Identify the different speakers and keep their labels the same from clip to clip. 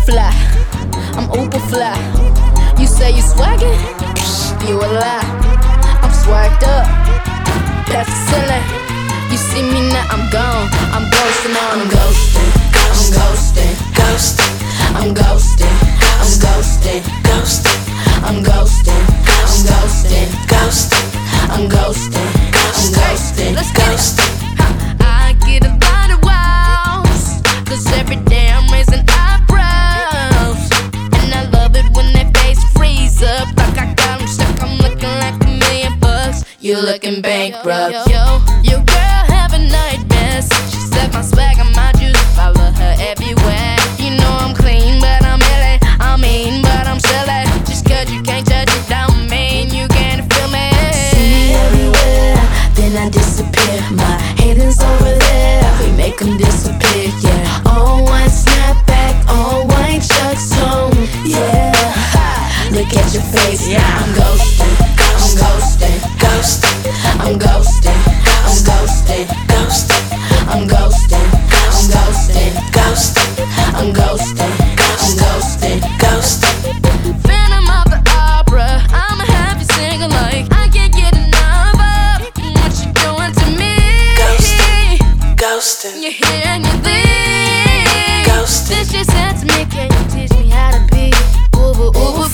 Speaker 1: fly, I'm uber fly. You say you swaggin'? You a lie. I'm swagged up, that's the ceiling. You see me now, I'm gone. I'm ghosting on them. I'm ghosting, I'm ghosting, I'm ghosting, I'm ghosting, I'm ghosting, I'm ghosting, I'm ghosting, let's get it. I get a lot of wows, 'cause every day I'm raising eyebrows. And I love it when their face freeze up, like I got them stuck, I'm looking like $1,000,000. You looking bankrupt. Yo, your girl having nightmares. She said my swag, I might just follow her everywhere. You know I'm clean, but I'm illy. I mean, but I'm silly. Just 'cause you can't judge it, don't mean you can't feel me.
Speaker 2: See me everywhere, then I disappear. My haters over there, we make them disappear, yeah. All white snapback, all white chucks on, yeah. Look at your face, yeah. I'm ghosting, I'm ghosting, I'm ghosting, I'm ghosting, I'm ghosting, I'm ghosting, I'm ghosting, I'm ghosting.
Speaker 1: Phantom of the opera, I'ma have you singing like I can't get enough of what you doing to me.
Speaker 2: Ghosting,
Speaker 1: You're here and you're there. This just said to me, can you teach me how to be uber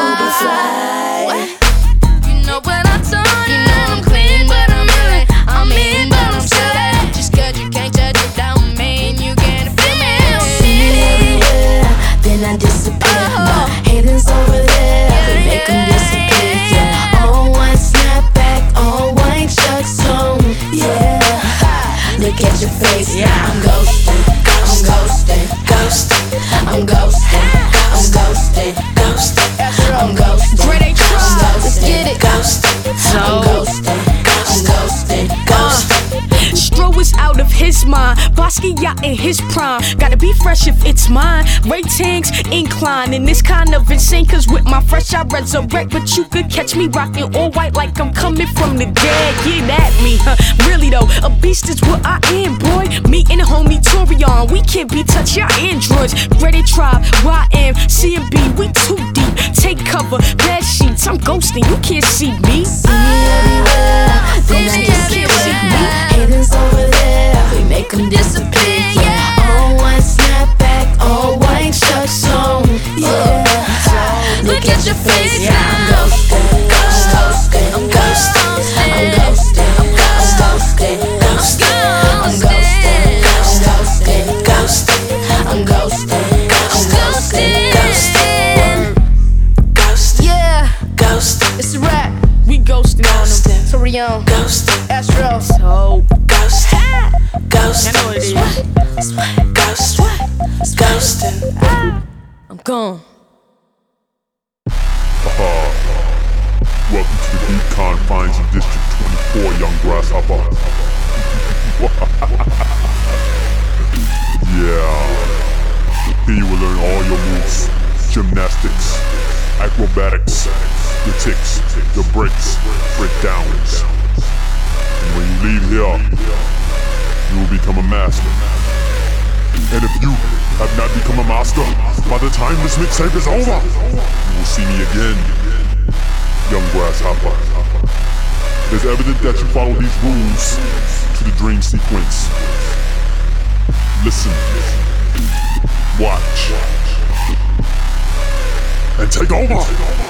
Speaker 1: fly? What? You know what I told you? You know I'm clean, but I'm illy. I mean, but I'm silly. Just 'cause you can't judge it, don't mean you can't feel me.
Speaker 2: see me everywhere, then I disappear. My haters over there, we make them disappear, yeah. All white snapback, all white chucks on, yeah. Look at your face, yeah. I'm ghosting, I'm ghosting, I'm ghosting, I'm ghosting, I'm ghosting.
Speaker 1: Dre, they try. Let's get it.
Speaker 2: I'm ghosting, I'm ghosting,
Speaker 3: Stro is out of his mind, Basquiat in his prime. Gotta be fresh if it's mine. Ratings incline, and it's kind of insane, 'cause with my fresh I resurrect. But you could catch me rocking all white like I'm coming from the dead. Get at me, huh? Really though, a beast is what I am, boy. Me and the homie Torion, we can't be touched, y'all androids. Ready Tribe, YM, CMB, we too deep. Take cover, bed sheets, I'm ghosting, you can't see me.
Speaker 2: see me everywhere, then I disappear. My haters over there, we make them disappear, yeah. All white snapback, all white chucks on, yeah. Look at your face, yeah. I'm ghosting, I'm ghosting, I'm ghosting, I'm ghosting, I'm ghosting, I'm ghosting, I'm ghosting,
Speaker 1: Yeah, it's a rap.
Speaker 3: We ghosting on them.
Speaker 1: Torion, Astro.
Speaker 3: So,
Speaker 2: ghosting,
Speaker 3: I know what it is.
Speaker 2: ghosting.
Speaker 1: I'm gone.
Speaker 4: Welcome to the deep confines of District 24, young grasshopper. Yeah. Here you will learn all your moves, gymnastics, acrobatics, your ticks, your breaks, breakdowns. And when you leave here, you will become a master. And if you have not become a master, by the time this mixtape is over, you will see me again, young grasshopper. It is evident that you follow these rules to the dream sequence. Listen, watch, and take over.